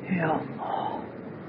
یا الله.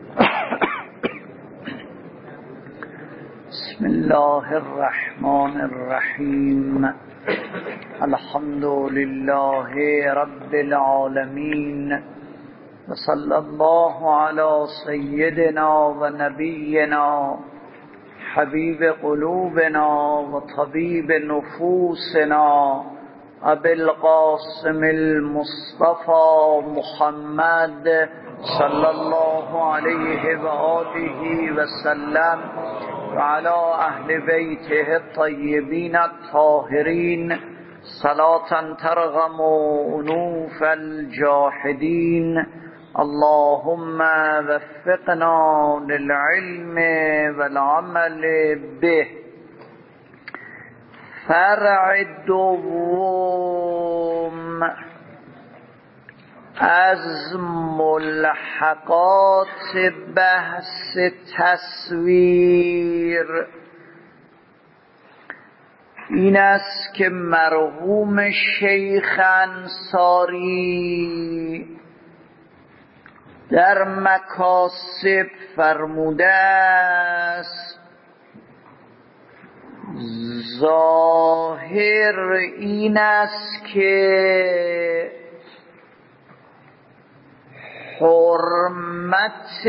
بسم الله الرحمن الرحیم. الحمد لله رب العالمین و صلی الله علی سیدنا و نبینا حبیب قلوبنا و طبیب نفوسنا ابی القاسم المصطفى محمد صلی الله علیه و آله و سلم و علی اهل بیته الطیبین الطاهرین صلاة ترغم انوف الجاحدین. اللهم وفقنا للعلم والعمل به. فرع دوم از ملحقات بحث تصویر این است که مرحوم شیخ انصاری در مکاسب فرموده است ظاهر این است که حرمت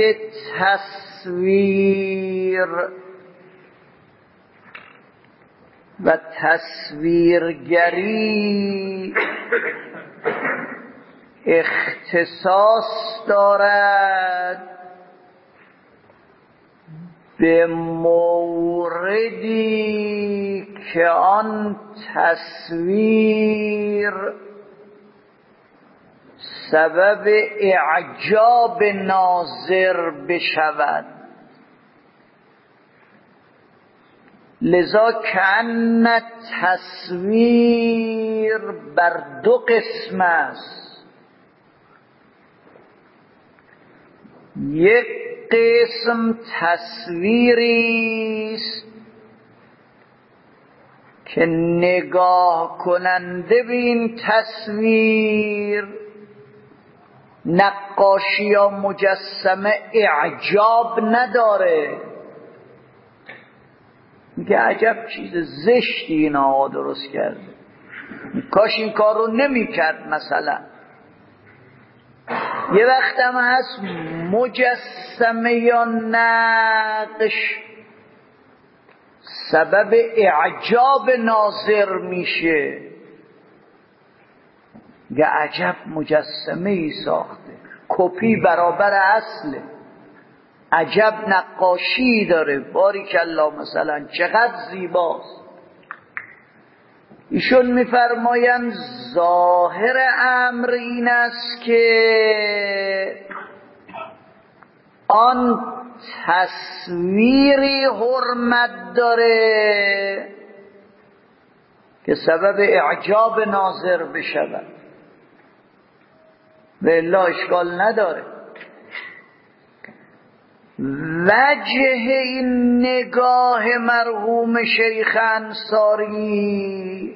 تصویر و تصویرگری اختصاص دارد به موردی که آن تصویر سبب اعجاب ناظر بشود. لذا کأن تصویر بر دو قسم است. یک قسم تصویری است که نگاه کننده به این تصویر نقاشی یا مجسمه اعجاب نداره، میگه عجب چیز زشتی این آقا درست کرده، کاش این کار رو نمی کرد. مثلا یه وقت هم هست مجسمه یا نقش سبب اعجاب ناظر میشه، میگه عجب مجسمه ای ساخته، کپی برابر اصله، عجب نقاشی داره، باریکالله، مثلا چقدر زیباست. ایشون میفرمایند ظاهر امر این است که آن تصویری حرمت داره که سبب اعجاب ناظر بشود و الا اشکال نداره. وجه این نگاه مرحوم شیخ انصاری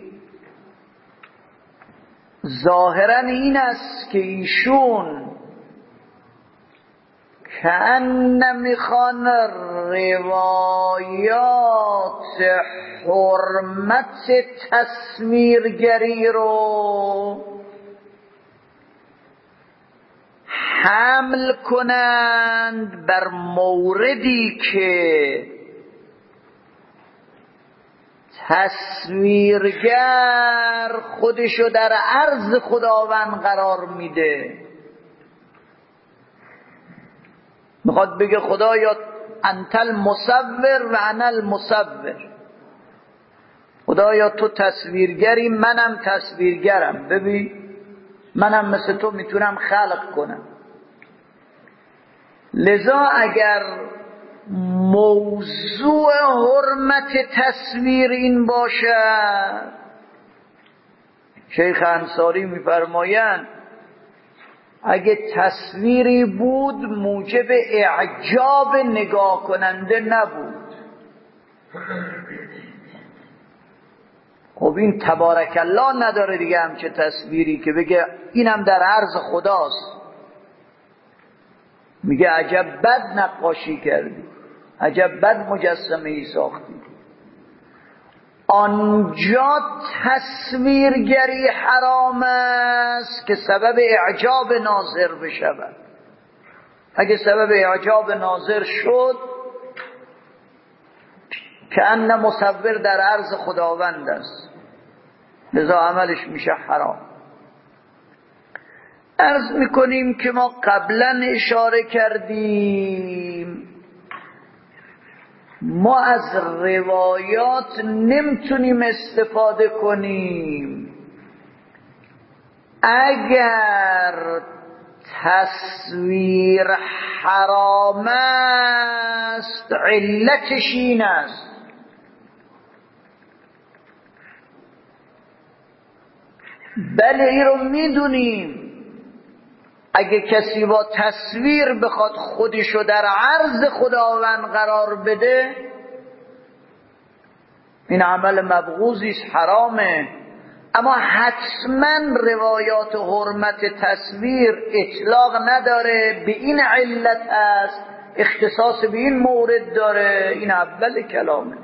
ظاهرا این است که ایشون کأن میخوان روایات حرمت تصویرگری رو حمل کنند بر موردی که تصویرگر خودشو در عرض خداوند قرار میده، میخواد بگه خدایا انت المصور و انا المصور، خدایا تو تصویرگری منم تصویرگرم، ببین منم مثل تو میتونم خلق کنم. لذا اگر موضوع حرمت تصویر این باشد، شیخ انصاری میفرمایند اگه تصویری بود موجب اعجاب نگاه کننده نبود، خب این تبارک الله نداره دیگه همچه تصویری که بگه اینم در عرض خداست. میگه عجب بد نقاشی کردی، عجب بد مجسمه ای ساختی. آنجا تصویرگری حرام است که سبب اعجاب ناظر بشود. اگه سبب اعجاب ناظر شد که ان مصور در عرض خداوند است، لذا عملش میشه حرام. عرض میکنیم که ما قبلا اشاره کردیم ما از روایات نمیتونیم استفاده کنیم اگر تصویر حرام است، علتش این است بله این رو میدونیم اگه کسی با تصویر بخواد خودشو در عرض خداوند قرار بده این عمل مبغوضی است، حرامه. اما حتما روایات حرمت تصویر اطلاق نداره، به این علت است، اختصاص به این مورد داره. این اول کلامه.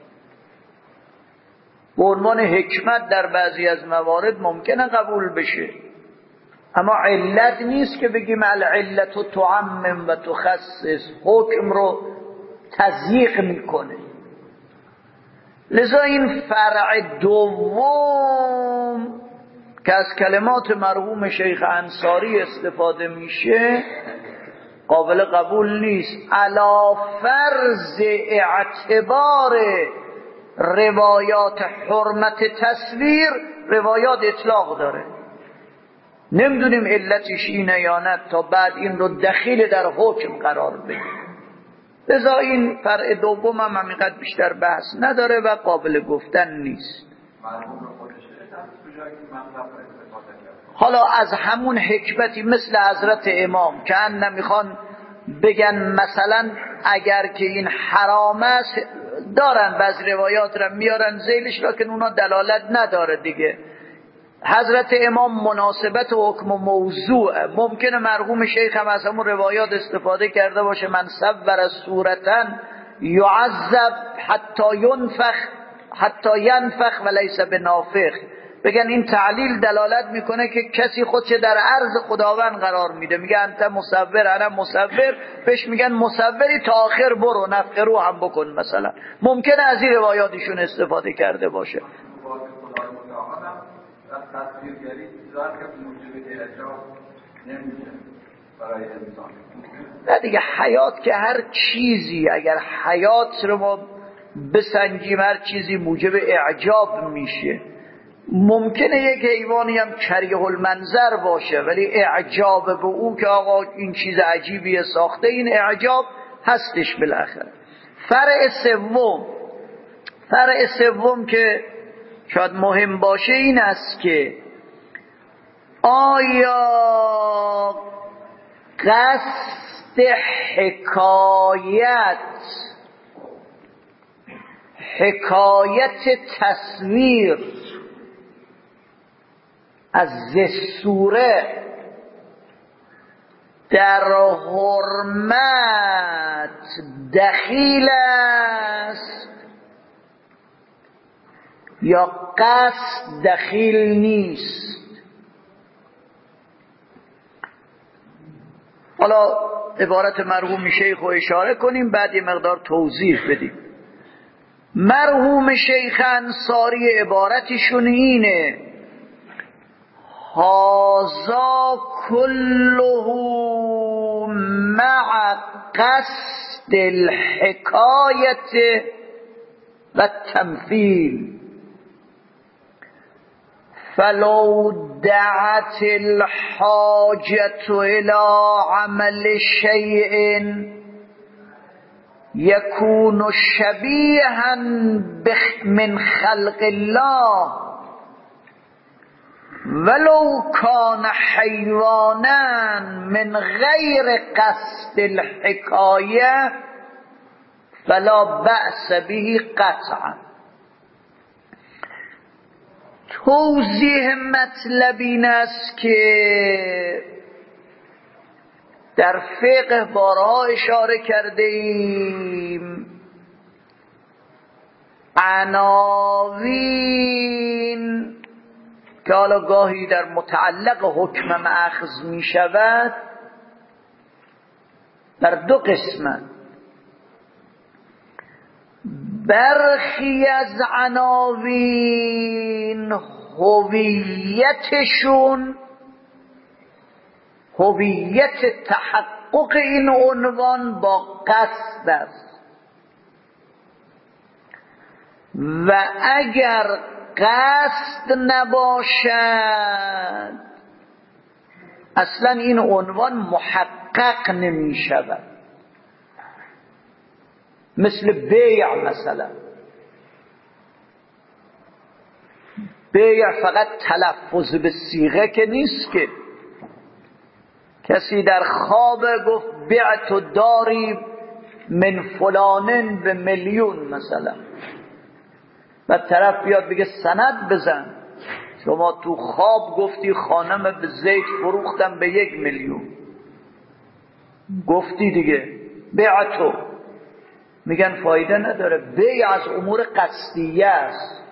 به عنوان حکمت در بعضی از موارد ممکنه قبول بشه، اما علت نیست که بگیم العلت تعمم و تخصص، حکم رو تضییق میکنه. لذا این فرع دوم که از کلمات مرحوم شیخ انصاری استفاده میشه قابل قبول نیست. علی فرض اعتبار روایات حرمت تصویر، روایات اطلاق داره، نمیدونیم علتش اینه یا نه تا بعد این رو دخیل در حکم قرار بدیم. لذا این فرع دوم هم همینقدر بیشتر بحث نداره و قابل گفتن نیست. حالا از همون حکمتی مثل حضرت امام که نمیخوان بگن مثلا اگر که این حرام است، دارن بعض روایات را میارن ذیلش، لکن اونا دلالت نداره دیگه. حضرت امام مناسبت حکم و موضوع، ممکنه مرحوم شیخ هم از همون روایات استفاده کرده باشه من صور صورتا یعذب حتی ینفخ و لیس بنافخ، بگن این تعلیل دلالت میکنه که کسی خودش در عرض خداوند قرار میده، میگه انت مصور انا مصور، بهش میگن مصوری تا آخر برو نفخ روح هم بکن مثلا. ممکنه از این روایاتشون استفاده کرده باشه. تصویرگری چیزا که موجب اعجاب نمیشه برای انسان. نه دیگه، حیات که هر چیزی اگر حیات رو ما بسنجیم هر چیزی موجب اعجاب میشه. ممکنه یک حیوانی هم کریه المنظر باشه ولی اعجاب به او که آقا این چیز عجیبیه ساخته، این اعجاب هستش بالاخره. فرع سوم که شاید مهم باشه این است که آیا قصد حکایت تصویر از سوره در حرمت دخیل است یا قصد دخیل نیست؟ حالا عبارت مرحوم شیخ رو اشاره کنیم بعد یه مقدار توضیح بدیم. مرحوم شیخ انصاری عبارتشون اینه: هذا كله مع قصد الحکایت و التمثیل فلو دعت الحاجة الى عمل شيء يكون شبيها من خلق الله ولو كان حيوانا من غير قصد الحكاية فلا بأس به قطعا. توضیح مطلب این است که در فقه بارها اشاره کرده ایم عناوین که حالا گاهی در متعلق حکم مأخذ می شود در دو قسمه. برخی از عناوین هویتشون هویت تحقق این عنوان با قصد است و اگر قصد نباشد اصلا این عنوان محقق نمی شود. مثل بیع مثلا، بیع فقط تلفظ به صیغه که نیست که کسی در خواب گفت بعت داری من فلانن به میلیون مثلا، و طرف بیاد بگه سند بزن شما تو خواب گفتی خانم به زید فروختم به 1 میلیون، گفتی دیگه بیعتو. میگن فایده نداره، بیع از امور قصدیه است،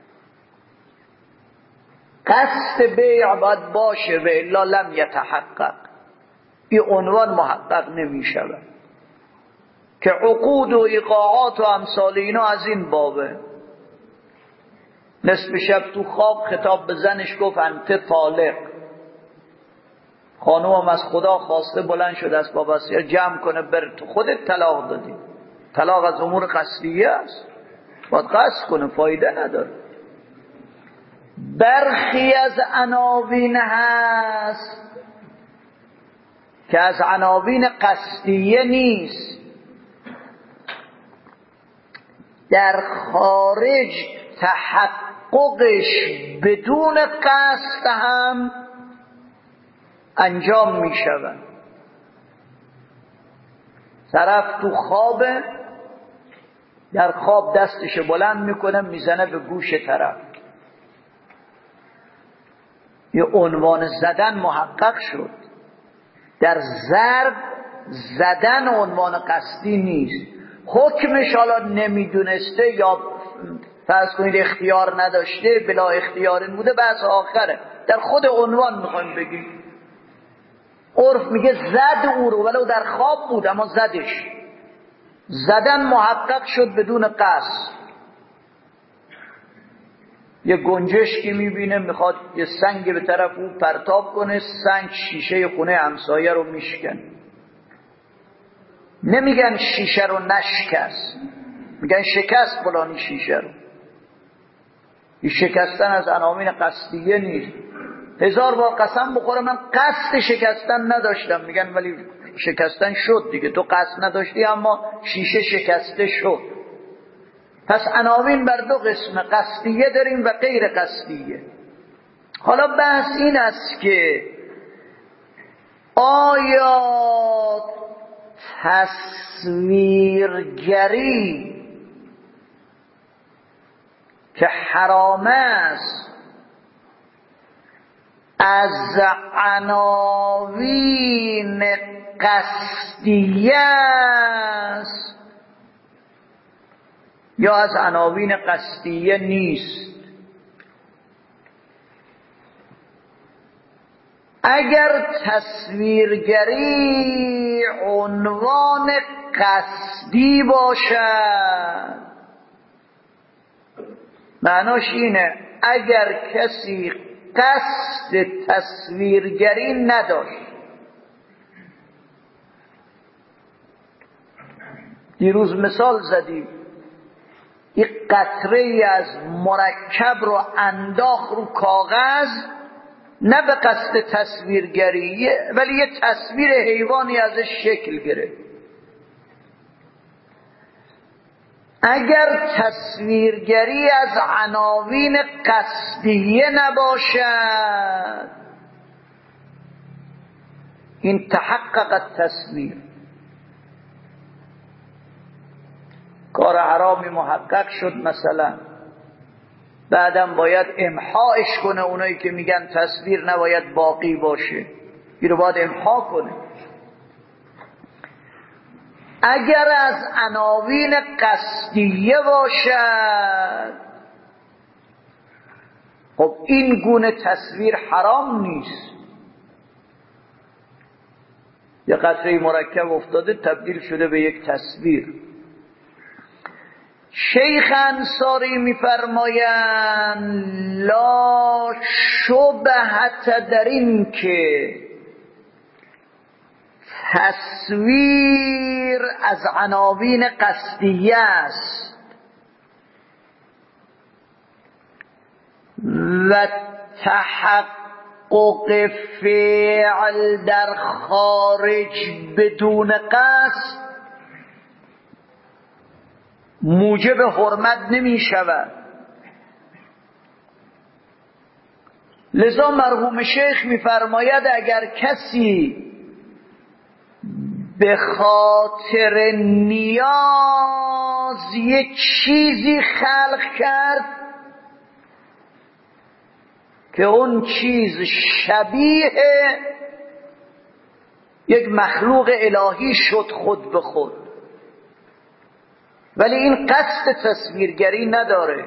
قصد بیع باید باشه و الا لم یتحقق، این عنوان محقق نمی شود. که عقود و ایقاعات و امثال اینا از این بابه. نصف شب تو خواب خطاب به زنش گفت انت طالق، خانوم از خدا خواسته بلند شده از بابا سیر جمع کنه بر تو خودت طلاق دادی. طلاق از امور قصدیه است، باید قصد کنه، فایده نداره. برخی از عناوین هست که از عناوین قصدیه نیست، در خارج تحققش بدون قصد هم انجام می شود. طرف تو خواب در خواب دستش بلند میکنه میزنه به گوش طرف، یه عنوان زدن محقق شد. در ضرب زدن عنوان قصدی نیست. حکمش حالا نمیدونسته یا فرض کنید اختیار نداشته بلا اختیار بوده بحث آخره، در خود عنوان میخوایم بگیم. عرف میگه زد او رو ولو در خواب بود اما زدش. زدن محقق شد بدون قصد. یه گنجشکی میبینه میخواد یه سنگ به طرف او پرتاب کنه، سنگ شیشه خونه همسایه رو میشکن. نمیگن شیشه رو نشکست، میگن شکست فلانی شیشه رو. این شکستن از عناوین قصدیه نیست. 1000 بار قسم بخوره من قصد شکستن نداشتم، میگن ولی شکستن شد دیگه، تو قصد نداشتی اما شیشه شکسته شد. پس عناوین بر دو قسم، قصدیه داریم و غیر قصدیه. حالا بحث این است که آیا تصویرگری که حرام است از عناوین قصدیه است یا از عناوین قصدیه نیست؟ اگر تصویرگری عنوان قصدی باشد معناش اینه اگر کسی قصد تصویرگری نداشت. دیروز مثال زدیم، یک قطره از مرکب رو انداخت رو کاغذ، نه به قصد تصویرگری ولی یه تصویر حیوانی ازش شکل گرفت. اگر تصویرگری از عناوین قصدیه نباشد این تحقق التصویر، کار حرامی محقق شد مثلا، بعدم باید امحاش کنه. اونایی که میگن تصویر نباید باقی باشه این رو باید امحا کنه. اگر از عناوین قصدیه باشد، خب این گونه تصویر حرام نیست. یه قطره مرکب افتاده تبدیل شده به یک تصویر. شیخ انصاری میفرمایند لا شبهة در این که تصویر از عناوین قصدیه است و تحقق فعل در خارج بدون قصد موجب حرمت نمی شود. لذا مرحوم شیخ می فرماید اگر کسی به خاطر نیاز یک چیزی خلق کرد که اون چیز شبیه یک مخلوق الهی شد خود به خود، ولی این قصد تصویرگری نداره،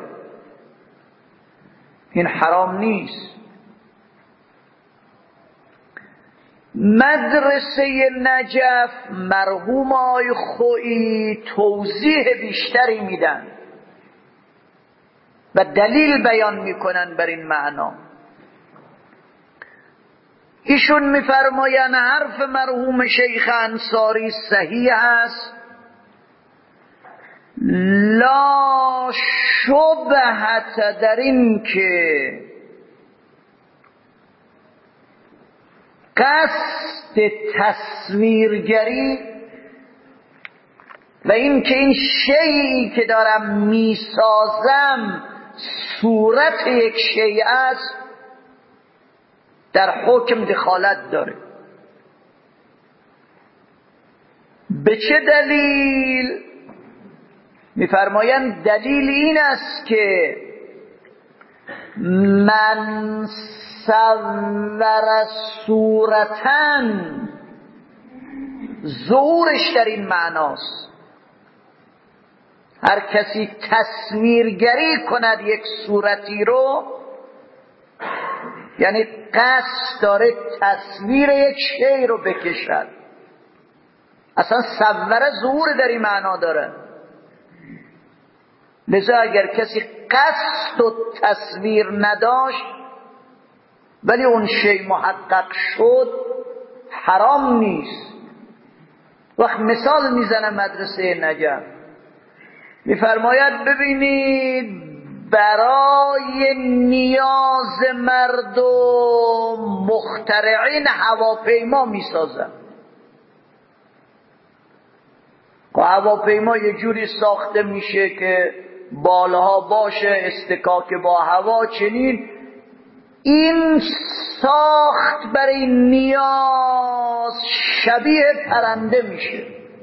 این حرام نیست. مدرسه نجف مرحوم آقای خویی توضیح بیشتری میدن و دلیل بیان میکنن بر این معنا. ایشون میفرماین حرف مرحوم شیخ انصاری صحیح است، لا شبهة در این که قصد تصویرگری و این که این شیئی که دارم میسازم صورت یک شیء است در حکم دخالت داره. به چه دلیل؟ میفرمایند دلیل این است که من صور صورتن، ظهورش در این معناست. هر کسی تصویرگری کند یک صورتی رو، یعنی قصد داره تصویر یک شی رو بکشد. اصلا صور ظهور در این معنا داره. لذا اگر کسی قصد و تصویر نداشت ولی اون شی محقق شد حرام نیست. وقت مثال میزنه مدرسه نجف، میفرماید ببینید برای نیاز مردم مخترعین هواپیما میسازن. هواپیما یه جوری ساخته میشه که بالها باشه، استکاک با هوا، چنین این ساخت برای نیاز شبیه پرنده میشه،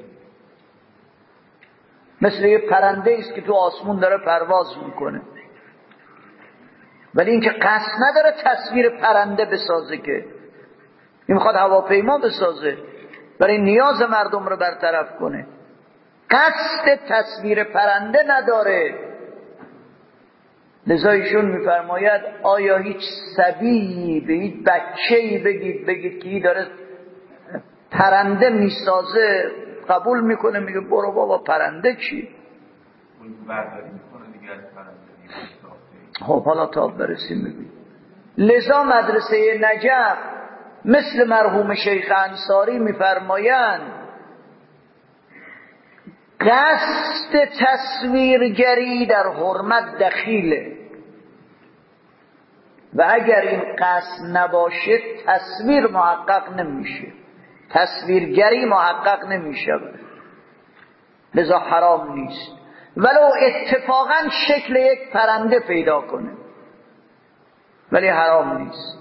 مثل یه پرنده است که تو آسمون داره پرواز میکنه، ولی این که قصد نداره تصویر پرنده بسازه، که این میخواد هواپیما بسازه برای نیاز مردم رو برطرف کنه، قصد تصویر پرنده نداره. لذا ایشون میفرماید آیا هیچ صبیی به هیچ بچه‌ای بگید که این داره پرنده میسازه قبول میکنه؟ میگه برو بابا پرنده چی؟ خب حالا تا برسیم میبینیم. لذا مدرسه نجف مثل مرحوم شیخ انصاری میفرمایند قصد تصویرگری در حرمت دخیله و اگر این قصد نباشه تصویر محقق نمیشه، تصویرگری محقق نمیشه، لذا حرام نیست ولو اتفاقا شکل یک پرنده پیدا کنه، ولی حرام نیست.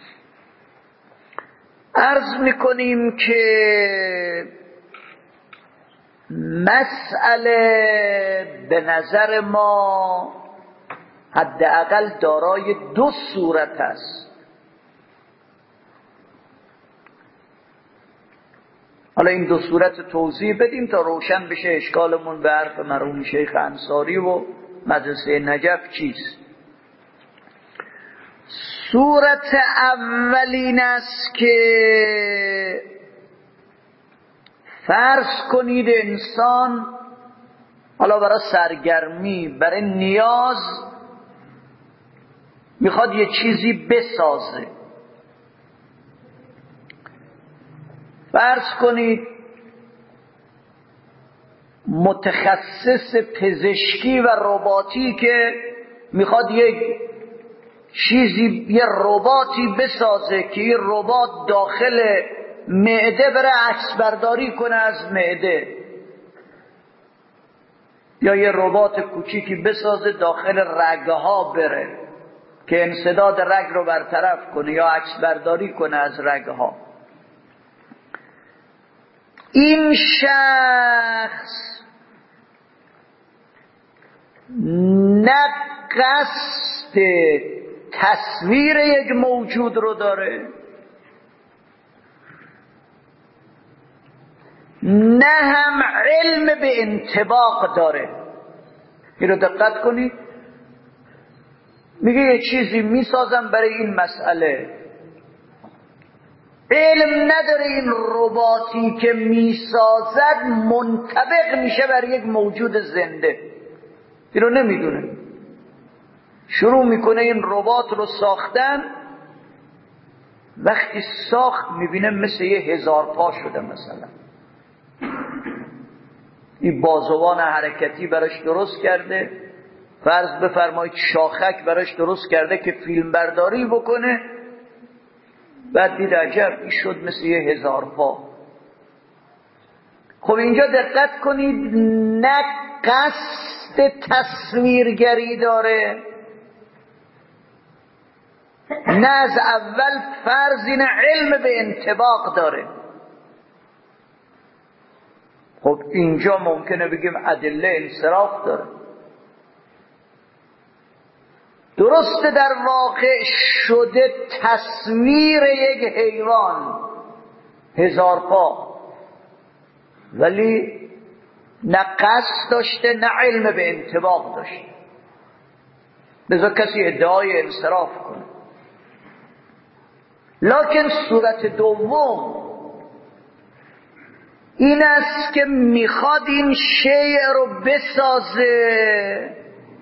عرض میکنیم که مسئله به نظر ما حداقل دارای دو صورت است. حالا این دو صورت توضیح بدیم تا روشن بشه اشکالمون به حرف مرحوم شیخ انصاری و مدرسه نجف چیست. صورت اولین است که فرض کنید انسان حالا برای سرگرمی، برای نیاز میخواد یه چیزی بسازه. فرض کنید متخصص پزشکی و رباتی که میخواد یک چیزی، یه رباتی بسازه که این ربات داخل معده بره عکس برداری کنه از معده، یا یه ربات کوچیکی بسازه داخل رگها بره که انسداد رگ رو برطرف کنه یا عکس برداری کنه از رگها. این شخص نه قصد تصویر یک موجود رو داره، نه هم علم به انطباق داره. این رو دقت کنید، میگه یه چیزی میسازم برای این مسئله، علم نداره این رباطی که میسازد منطبق میشه بر یک موجود زنده، این رو نمیدونه. شروع میکنه این رباط رو ساختن، وقتی ساخت میبینه مثل یه 1000 پا شده. مثلا این بازوان حرکتی براش درست کرده، فرض بفرمایید شاخک براش درست کرده که فیلم برداری بکنه، بعد دید عجب این شد مثل یه 1000 پا. خب اینجا دقت کنید، نه قصد تصویرگری داره، نه از اول فرض این علم به انطباق داره. خب اینجا ممکنه بگیم ادله انصراف داره. درسته در واقع شده تصویر یک حیوان 1000 پا، ولی نه قصد داشته نه علم به انطباق داشته، لذا کسی ادعای انصراف کنه. لکن صورت دوم این است که میخواد این شیء رو بسازه،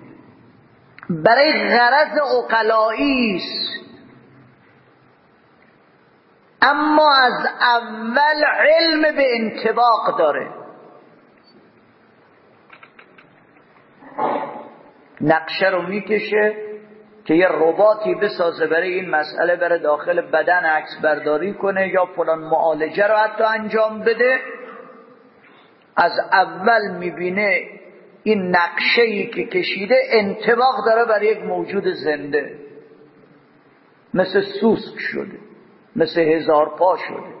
برای غرض عقلایی است، اما از اول علم به انطباق داره. نقشه رو میکشه که یه رباطی بسازه برای این مسئله، بره داخل بدن عکس برداری کنه یا فلان معالجه رو حتی انجام بده. از اول میبینه این نقشه‌ای که کشیده انطباق داره بر یک موجود زنده، مثل سوسک شده، مثل 1000 پا شده.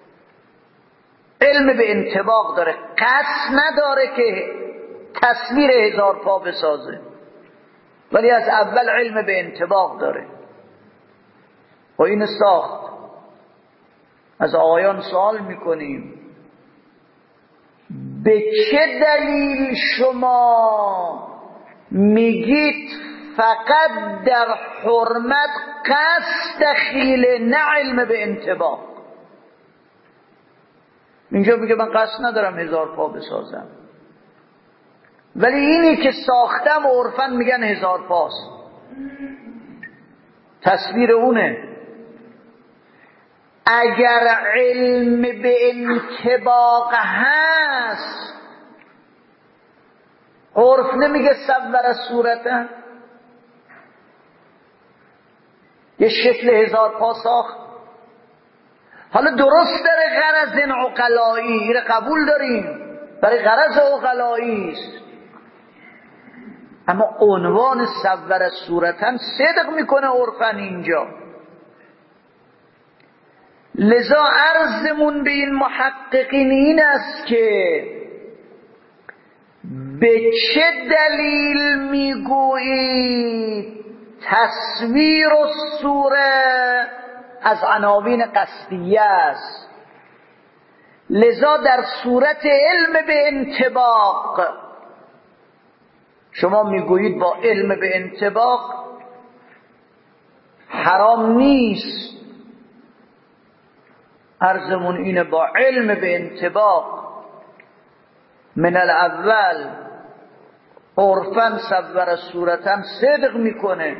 علم به انطباق داره، قصد نداره که تصویر 1000 پا بسازه، ولی از اول علم به انطباق داره و این ساخت. از آقایان سوال میکنیم به چه دلیل شما میگید فقط در حرمت قصد دخیله، نه علم به انطباق؟ اینجا میگه من قصد ندارم 1000 پا بسازم، ولی اینی که ساختم عرفاً میگن 1000 پاست، تصویر اونه. اگر علم به انطباق هست، عرف نمیگه صور صورتا، یه شکل 1000 پا ساخت. حالا درست داره غرض این عقلایی، این قبول داریم، برای غرض عقلایی است، اما عنوان صور صورتا صدق میکنه عرفاً اینجا. لذا عرضمون به این محققین این است که به چه دلیل میگویید تصویر و صوره از عناوین قصدیه است؟ لذا در صورت علم به انطباق، شما میگویید با علم به انطباق حرام نیست، عرضمون اینه با علم به انطباق من الاول عرفاً صور صورتاً صدق میکنه.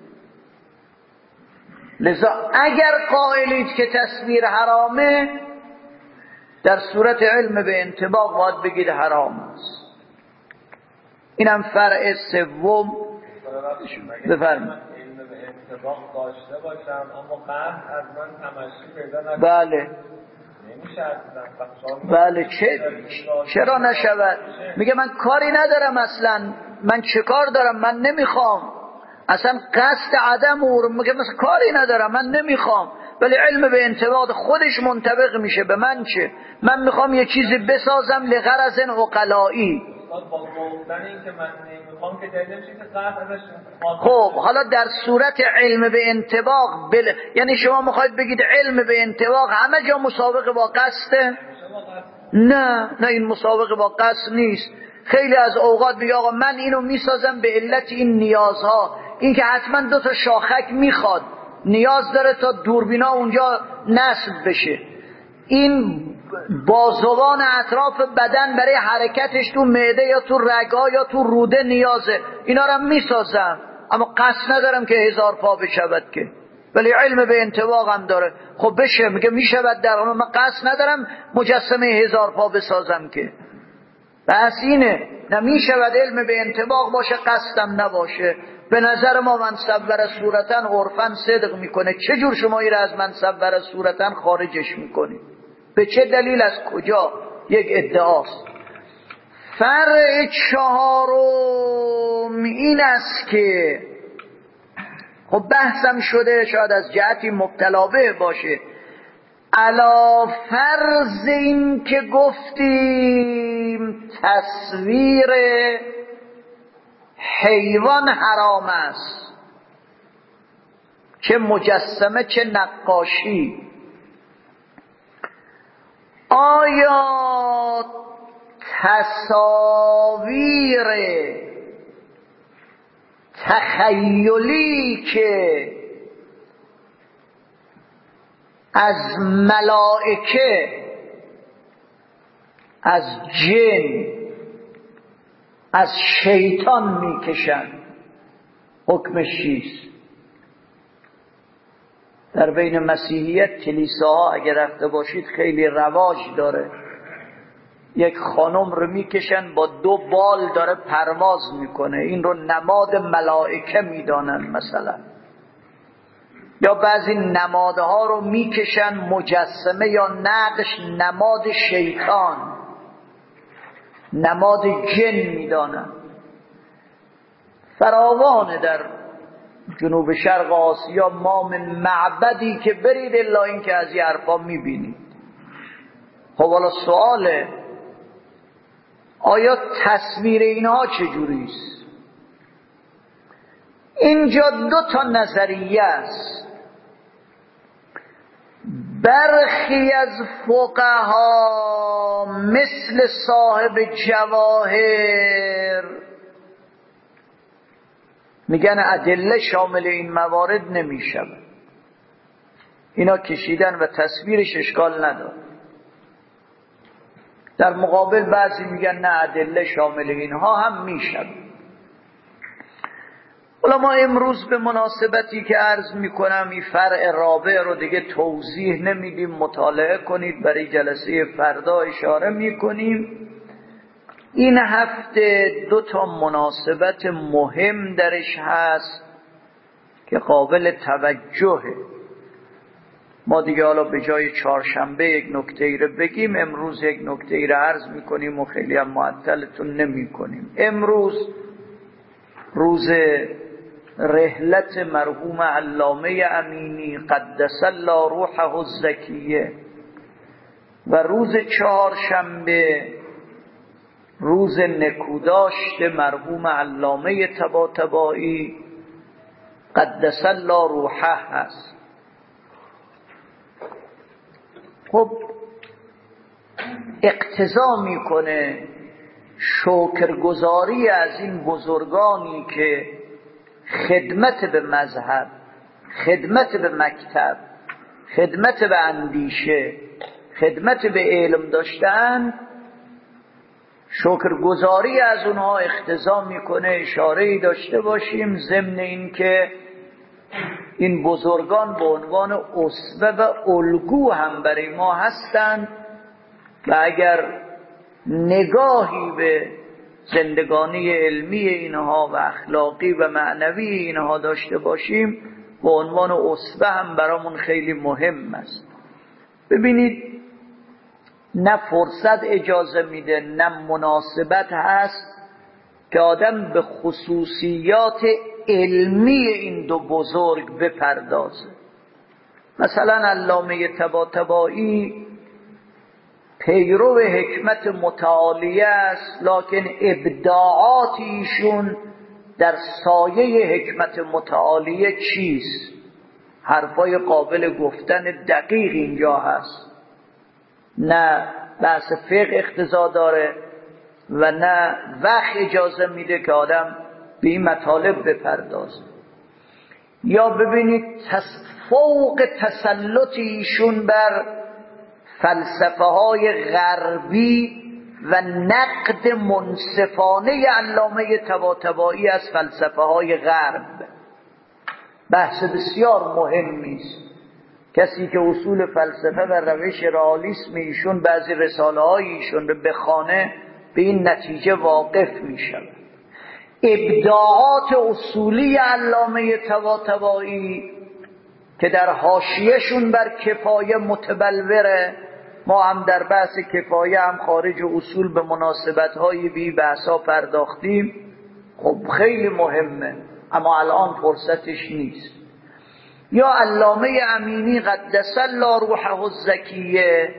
لذا اگر قائلید که تصویر حرامه، در صورت علم به انطباق باید بگید حرام است. اینم فرع سوم. بفرمایید. علم به انطباق داشته باشم اما قهر از من تمشی پیدا نکنه. بله نمیشه اصلا. بله چرا نشود؟ میگه من کاری ندارم اصلا، من چه کار دارم، من نمیخوام اصلا، قصد عدم میگه مثلا کاری ندارم من نمیخوام، ولی علم به انطباق خودش منطبق میشه به من. چه من میخوام یه چیزی بسازم لغرض عقلایی. با گفتن این که من نمیخوام که دلیل نمیشه که قهر ازش. خب حالا در صورت علم به انطباق یعنی شما میخواید بگید علم به انطباق همه جا مسابقه با قصده؟ نه این مسابقه با قصد نیست. خیلی از اوقات میگه آقا من اینو میسازم به علت این نیازها، این که حتما 2 تا شاخک میخواد، نیاز داره تا دوربینا اونجا نصب بشه، این بازوان اطراف بدن برای حرکتش تو معده یا تو رگ‌ها یا تو روده نیازه، اینا رو میسازم اما قصد ندارم که 1000 پا بشود که، ولی علم به انطباق هم داره. خب بشه، میگه میشود در اون، من قصد ندارم مجسمه 1000 پا بسازم که، بس اینه. نمیشود علم به انطباق باشه قصدم نباشه. به نظر ما من صور صورتن عرفاً صدق میکنه، چه جور شما این از من صور صورتن خارجش میکنی؟ به چه دلیل؟ از کجا؟ یک ادعاست. فرع 4 این است که خب بحثم شده، شاید از جهتی مبتلا به باشه، علا فرض این که گفتیم تصویر حیوان حرام است، چه مجسمه چه نقاشی، آیا تصاویر تخیلی که از ملائکه، از جن، از شیطان میکشن، حکمش چیست؟ در بین مسیحیت کلیساها اگر رفته باشید خیلی رواج داره، یک خانم رو میکشن با 2 بال داره پرواز میکنه، این رو نماد ملائکه میدانن مثلا. یا بعضی نمادها رو میکشن مجسمه یا نقش نماد شیطان، نماد جن میدانن. فراوانه در جنوب شرق آسیا، ما من معبدی که برید الا این که از این حرفا میبینید. خب حالا سواله آیا تصویر اینها چجوریست؟ اینجا 2 تا نظریه است. برخی از فقها مثل صاحب جواهر میگن ادله شامل این موارد نمیشود، اینا کشیدن و تصویرش اشکال نداره. در مقابل بعضی میگن نه ادله شامل اینها هم میشود. حالا ما امروز به مناسبتی که عرض میکنم این فرع رابع رو دیگه توضیح نمیدیم، مطالعه کنید، برای جلسه فردا اشاره میکنیم. این هفته 2 تا مناسبت مهم درش هست که قابل توجهه. ما دیگه حالا به جای چهارشنبه یک نکته رو بگیم، امروز یک نکته رو عرض میکنیم و خیلی هم معطلتون نمی کنیم. امروز روز رحلت مرحوم علامه امینی قدس الله روحه الزکیه و روز چهارشنبه روز نکوداشت مرحوم علامه طباطبایی قدس الله روحه هست. خب اقتضا میکنه شکرگزاری از این بزرگانی که خدمت به مذهب، خدمت به مکتب، خدمت به اندیشه، خدمت به علم داشتن. شکرگزاری از اونها اقتضا میکنه اشاره‌ای داشته باشیم ضمن این که این بزرگان به عنوان اسوه و الگو هم برای ما هستند و اگر نگاهی به زندگانی علمی اینها و اخلاقی و معنوی اینها داشته باشیم به عنوان اسوه هم برامون خیلی مهم است. ببینید نه فرصت اجازه میده نه مناسبت هست که آدم به خصوصیات علمی این دو بزرگ بپردازه. مثلا علامه طباطبایی پیرو حکمت متعالیه است، لکن ابداعات ایشون در سایه حکمت متعالیه چیست؟ حرفای قابل گفتن دقیق اینجا هست، نه بحث فقه اقتضا داره و نه وقت اجازه میده که آدم به این مطالب بپردازه. یا ببینید فوق تسلط ایشون بر فلسفه های غربی و نقد منصفانه علامه طباطبایی از فلسفه های غرب بحث بسیار مهمی است. کسی که اصول فلسفه و روش رئالیسم ایشون بعضی رساله های ایشون رو بخونه به این نتیجه واقف می شود. ابداعات اصولی علامه طباطبایی که در حاشیه‌شون بر کفایه متبلوره، ما هم در بحث کفایه هم خارج اصول به مناسبت‌های بی بحثا پرداختیم، خب خیلی مهمه اما الان فرصتش نیست. یا علامه امینی قدس الله روحه الزکیه،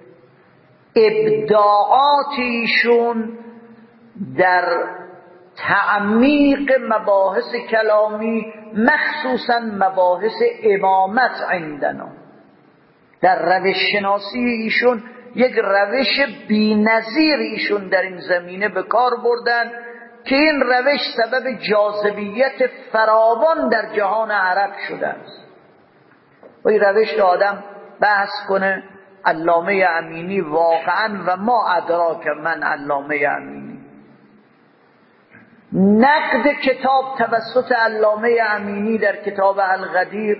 ابداعات ایشون در تعمیق مباحث کلامی مخصوصا مباحث امامت عندنا، در روش شناسی ایشون یک روش بی‌نظیر ایشون در این زمینه به کار بردن که این روش سبب جاذبیت فراوان در جهان عرب شده است. و این روش رو آدم بحث کنه. علامه امینی واقعا و ما ادراک من علامه امینی، نقد کتاب توسط علامه امینی در کتاب الغدیر،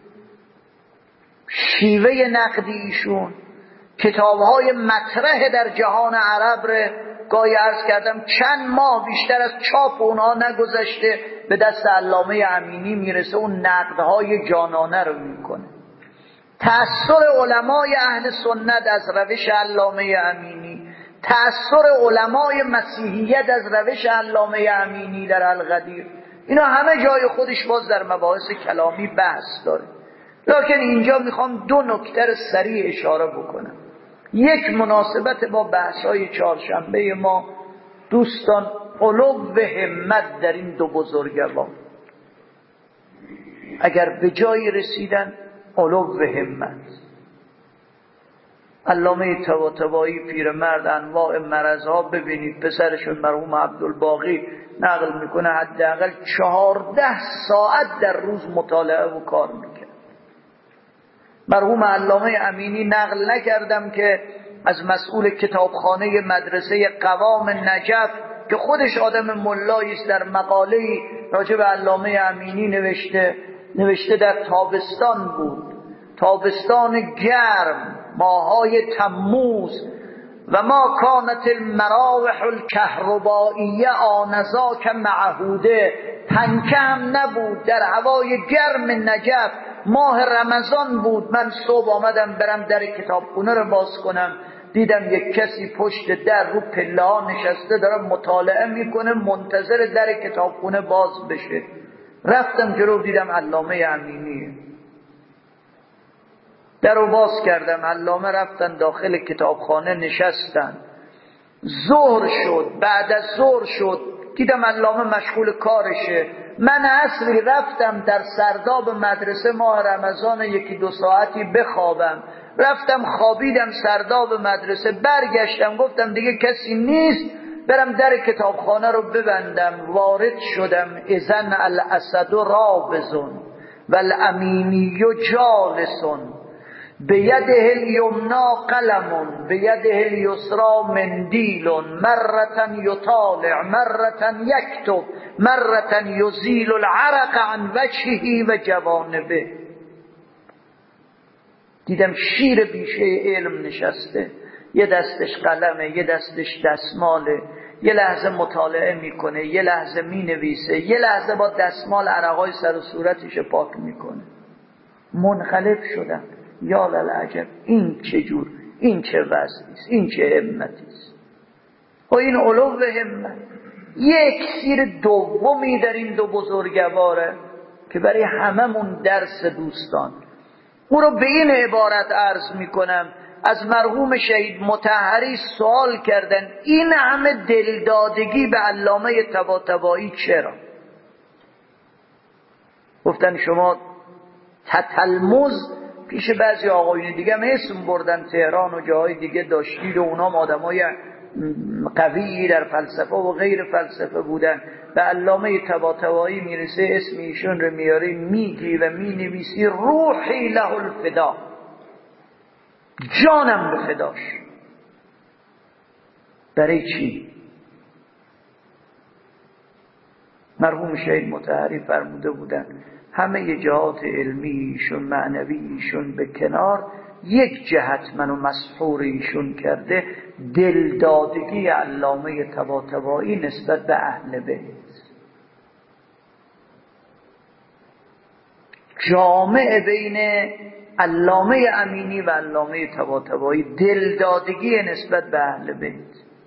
شیوه نقدی ایشون، کتاب‌های مطرح در جهان عرب ره گاهی عرض کردم چند ماه بیشتر از چاپ اونها نگذشته به دست علامه امینی میرسه، اون نقدهای جانانه رو میکنه. تأثیر علمای اهل سنت از روش علامه امینی، تأثیر علمای مسیحیت از روش علامه امینی در الغدیر، اینا همه جای خودش باز در مباحث کلامی بحث داره. لکن اینجا میخوام دو نکته سریع اشاره بکنم. یک، مناسبت با بحث‌های چهارشنبه ما، دوستان علو و همت در این دو بزرگوار اگر به جایی رسیدن، علو و همت. علامه طباطبایی پیرمرد انواع مرضها، ببینید پسرشون مرحوم عبدالباقی نقل میکنه حداقل 14 ساعت در روز مطالعه و کار میکنه. مرحوم علامه امینی نقل نکردم که از مسئول کتابخانه مدرسه قوام نجف که خودش آدم ملایی است در مقاله‌ای راجع به علامه امینی نوشته در تابستان بود، تابستان گرم، ماهای تموز و ما کانت المراوح الکهربائیه آنذاک معهوده، پنکه هم نبود در هوای گرم نجف، ماه رمضان بود. من صبح آمدم برم در کتابخونه رو باز کنم، دیدم یک کسی پشت در رو پله ها نشسته داره مطالعه میکنه، منتظر در کتابخونه باز بشه. رفتم جلو دیدم علامه امینیه، در رو باز کردم، علامه رفتن داخل کتابخانه نشستن. ظهر شد، بعد از ظهر شد، دیدم علامه مشغول کارشه. من عصری رفتم در سرداب مدرسه ماه رمضان 1-2 ساعتی بخوابم، رفتم خوابیدم سرداب مدرسه، برگشتم گفتم دیگه کسی نیست، برم در کتابخانه رو ببندم. وارد شدم، اذن الاسد رابزون والامینی جالسون بیده الیمنا قلم بیده الیسرا مندیل مرة یطالع مرة یکتب مرة یزیل العرق عن وجهه و جوانبه. دیدم شیر بیشه علم نشسته، یه دستش قلمه، یه دستش دستماله، یه لحظه مطالعه میکنه، یه لحظه مینویسه، یه لحظه با دستمال عرقای سر و صورتش پاک میکنه. منقلب شدم، یا للعجب، این چجور، این چه وضعیست، این چه همتیست. و این علو همت. یک اکسیر دومی در این دو بزرگواره که برای هممون درس دوستان، او رو به این عبارت عرض میکنم. از مرحوم شهید مطهری سوال کردن این همه دلدادگی به علامه طباطبایی چرا؟ گفتن شما تتلمذ پیش بعضی آقایون دیگه هم اسم بردن، تهران و جاهای دیگه داشتید و اونام آدمای قوی در فلسفه و غیر فلسفه بودن. به علامه طباطبایی میرسه، اسم ایشون رو میاری، میگی و مینویسی روحی له الفدا، جانم به فداش. برای چی؟ مرحوم شهید مطهری فرموده بودن همه جهات علمی ایشون، معنوی ایشون به کنار، یک جهت منو مسحور ایشون کرده، دلدادگی علامه طباطبایی نسبت به اهل بیت. جامع بین علامه امینی و علامه طباطبایی، دلدادگی نسبت به اهل بیت.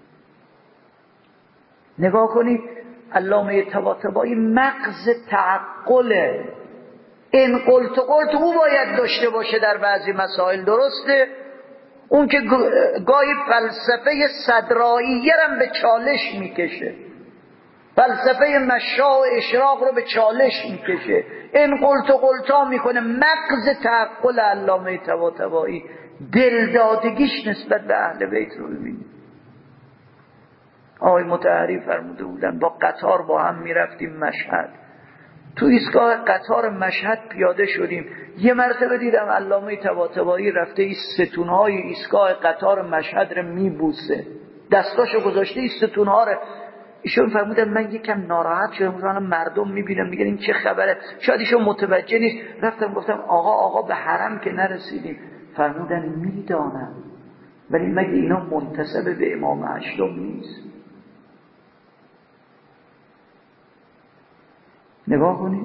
نگاه کنید، علامه طباطبایی مغز تعقله. این قلت او باید داشته باشه در بعضی مسائل، درسته؟ اون که گاهی فلسفه صدراییه رو به چالش میکشه، فلسفه مشاء و اشراق رو به چالش میکشه، این قلتا میکنه. مغز تعقل علامه طباطبایی، دلدادگیش نسبت به اهل بیت رو ببینید. آقای مطهری فرموده بودن با قطار با هم میرفتیم مشهد، تو ایستگاه قطار مشهد پیاده شدیم، یه مرتبه دیدم علامه طباطبایی رفته این ستونهای ایستگاه قطار مشهد رو میبوسه، دستاشو گذاشته این ستونها رو. ایشون فرمودن من یکم ناراحت شدم، مردم میبینم میگن این چه خبره، شاید ایشون متوجه نیست. رفتم گفتم آقا به حرم که نرسیدیم. فرمودن میدانم، ولی مگه اینا منتسب به امام هشتم نیست؟ نگاه کنید،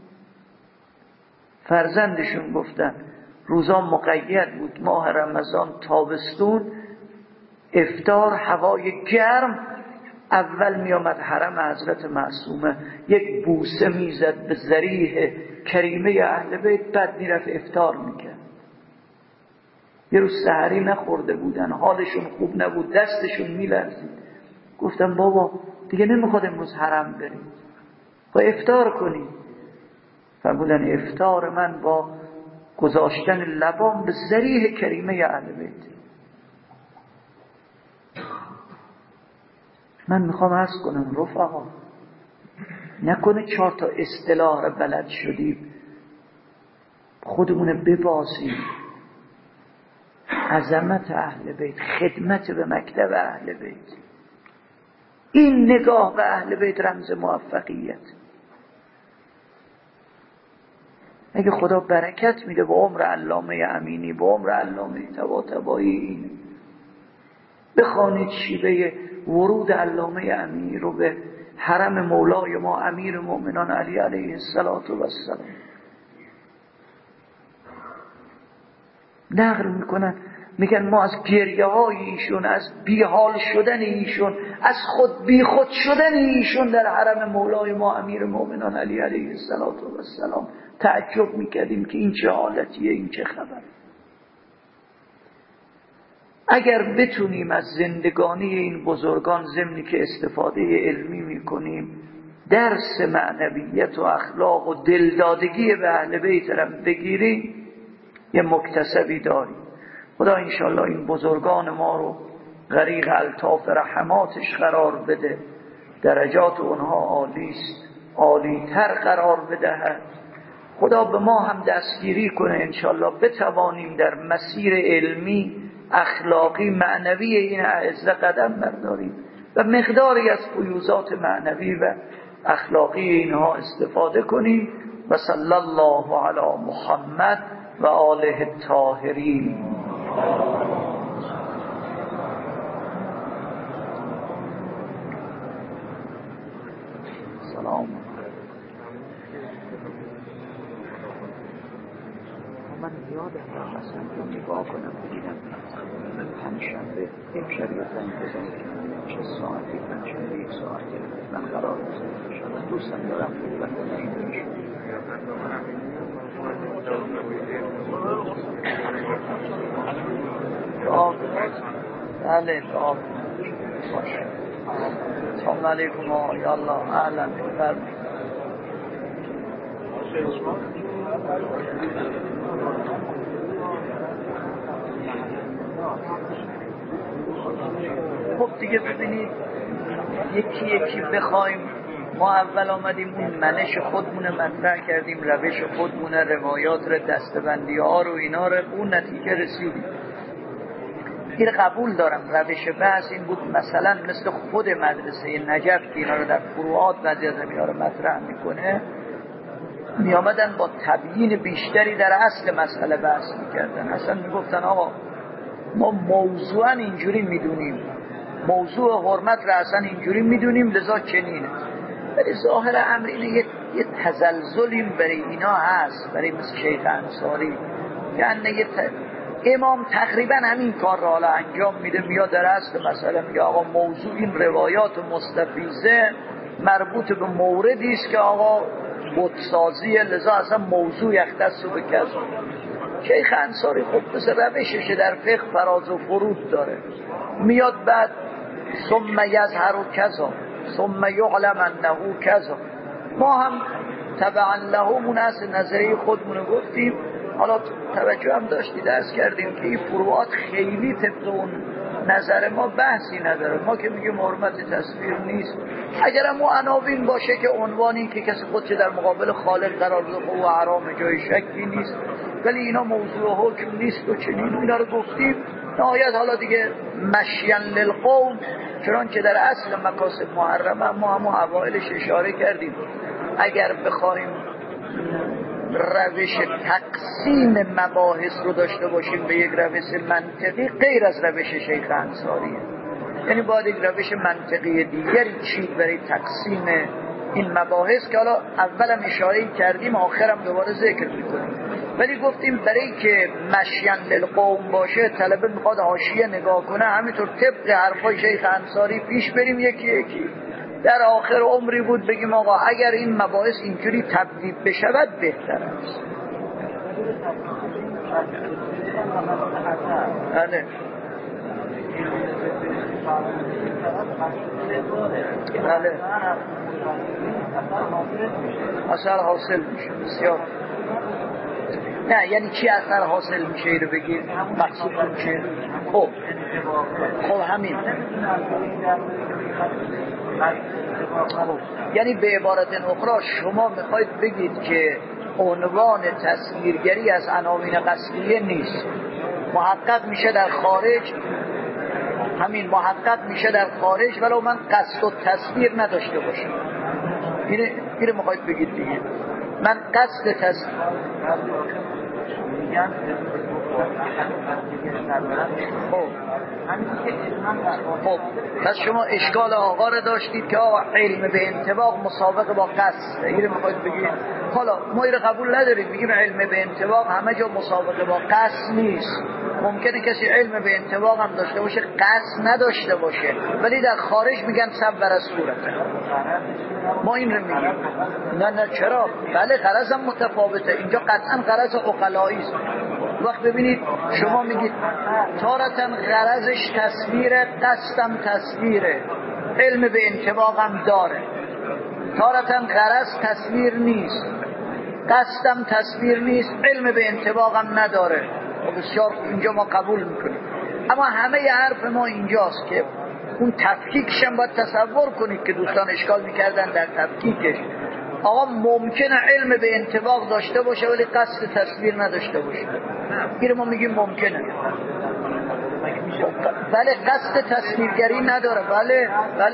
فرزندشون گفتن روزا مقید بود، ماه رمضان تابستون، افطار هوای گرم، اول می آمد حرم حضرت معصومه، یک بوسه میزد به ذریح کریمه اهل بیت، بعد میرفت افطار میکرد. یه روز سحری نخورده بودن، حالشون خوب نبود، دستشون میلرزید. گفتم بابا دیگه نمیخواد امروز حرم بریم، با افطار کنیم. فرمودن افطار من با گذاشتن لبام به ذریح کریمه اهل بیت. من میخوام عرض کنم رفقا، نکنه 4 تا اصطلاح رو بلد شدیم خودمون ببازیم. عظمت اهل بیت، خدمت به مکتب اهل بیت، این نگاه به اهل بیت رمز موفقیت. اگه خدا برکت میده به عمر علامه امینی، به عمر علامه طباطبایی، بخوانید شیوه ورود علامه امینی رو به حرم مولای ما امیر مؤمنان علی علیه السلام نقل میکنن، میگن ما از گریه های ایشون، از بیحال شدن ایشون، از خود بی خود شدن ایشون در حرم مولای ما امیر مؤمنان علی علیه السلام تعجب میکردیم که این چه حالتیه، این چه خبر. اگر بتونیم از زندگانی این بزرگان ضمنی که استفاده علمی میکنیم درس معنویت و اخلاق و دلدادگی به اهل بیت را بگیریم یه مکتسبی داریم. خدا انشالله این بزرگان ما رو غریق الطاف رحماتش قرار بده، درجات اونها عالیست، عالیتر قرار بدهد. خدا به ما هم دستگیری کنه انشالله بتوانیم در مسیر علمی، اخلاقی، معنوی این اعزه قدم برداریم و مقداری از فیوزات معنوی و اخلاقی اینها استفاده کنیم. و صلی الله علی محمد و آله الطاهرین. سلام. من یادم اصلا رو نگاه کنم بگیرم پنجشنبه امشب یا زنگ بزنم چه ساعتی، پنجشنبه 1 ساعتی من قرار بزنم شاید دوستم دارم خدمت نمیدونشون بله دعا باشه. سلام علیکم یا الله اهلا بفرمایید. خب دیگه ببینید یکی یکی بخوایم. ما اول آمدیم اون منش خودمونه مطرح کردیم، روش خودمونه، روایات رو، دستبندی ها رو، اینا رو، اون نتیجه رسیدیم. این قبول دارم. روش بحث این بود مثلا مثل خود مدرسه نجف که اینا رو در فروعات بعضی از اینا رو مطرح میکنه، می آمدن با تبیین بیشتری در اصل مسئله بحث میکردن. اصلا میگفتن آقا ما موضوعا اینجوری میدونیم، موضوع حرمت را اصلا اینجوری میدونیم لذا چنینه. ولی ظاهر امر اینه یه تزلزلیم برای اینا هست، برای مثل شیخ انصاری یعنی امام تقریبا همین کار را حالا انجام میده، میاد در اصل مسئله میگه آقا موضوع این روایات مستفیضه مربوط به موردی است که آقا بتسازیه، لذا اصلا موضوع یختص به کذا. شیخ انصاری خب مثل روشش در فقه فراز و فرود داره، میاد بعد ثم یظهر کذا ثم یعلم انه کذا. ما هم تبعا لهمون از نظریه خودمون گفتیم. حالا توجه هم داشتی درس کردیم که این فروعات خیلی طبق اون نظر ما بحثی نداره. ما که میگیم حرمت تصویر نیست، اگر هم عناوین باشه که عنوانی که کسی خودش در مقابل خالق قرار بده و حرام جای شکی نیست، ولی اینا موضوع حکم نیست و چنین اینا رو گفتیم. نهایت حالا دیگه مشین للقوم، چنان که در اصل مکاسب محرمه ما هم اوائلش اشاره کردیم. اگر بخوایم روش تقسیم مباحث رو داشته باشیم به یک روش منطقی غیر از روش شیخ انصاریه، یعنی باید یک روش منطقی دیگری چید برای تقسیم این مباحث که حالا اولم اشاره کردیم آخرم دوباره ذکر میکنیم. ولی گفتیم برای که مشین للقوم باشه طلبه میخواد حاشیه نگاه کنه، همینطور طبق حرفای شیخ انصاری پیش بریم یکی یکی. در آخر عمری بود بگیم آقا اگر این مباحث اینجوری تبدیل بشود بهتر است. بله بله اثر حاصل میشه. بسیار نه یعنی چی اثر حاصل میشه رو بگیر مقصودتون چیه؟ خب همین یعنی به عبارت اخرى شما میخواید بگید که عنوان تصویرگری از عناوین قصدیه نیست، محقق میشه در خارج، همین محقق میشه در خارج ولو من قصد و تصویر نداشته باشم. اینه میخواید بگید دیگه من قصد تصویر خب پس شما اشکال آقا رو داشتید که آقا علم به انطباق مسابقه با قصد، اینو میخواید بگید. حالا ما اینو قبول نداریم، میگیم علم به انطباق همه جا مسابقه با قصد نیست. ممکنه کسی علم به انطباق هم داشته باشه قصد نداشته باشه، ولی در خارج میگن صبر از صورته. ما این رو میگیم نه چرا؟ بله غرض هم متفاوته، اینجا قطعا غرض عقلایی است. وقت ببینید شما میگید تارتن غرضش تصویره قصدم تصویره، علم به انطباق هم داره. تارتاً غرض تصویر نیست، قصدم تصویر نیست، علم به انطباق هم نداره. بسیار اینجا ما قبول میکنیم. اما همه حرف ما اینجاست که اون تفکیکش هم باید تصور کنید که دوستان اشکال میکردن در تفکیکش. آقا ممکنه علم به انطباق داشته باشه ولی قصد تصویر نداشته باشه. این ما میگیم ممکنه. بله قصد تصویرگری نداره. بله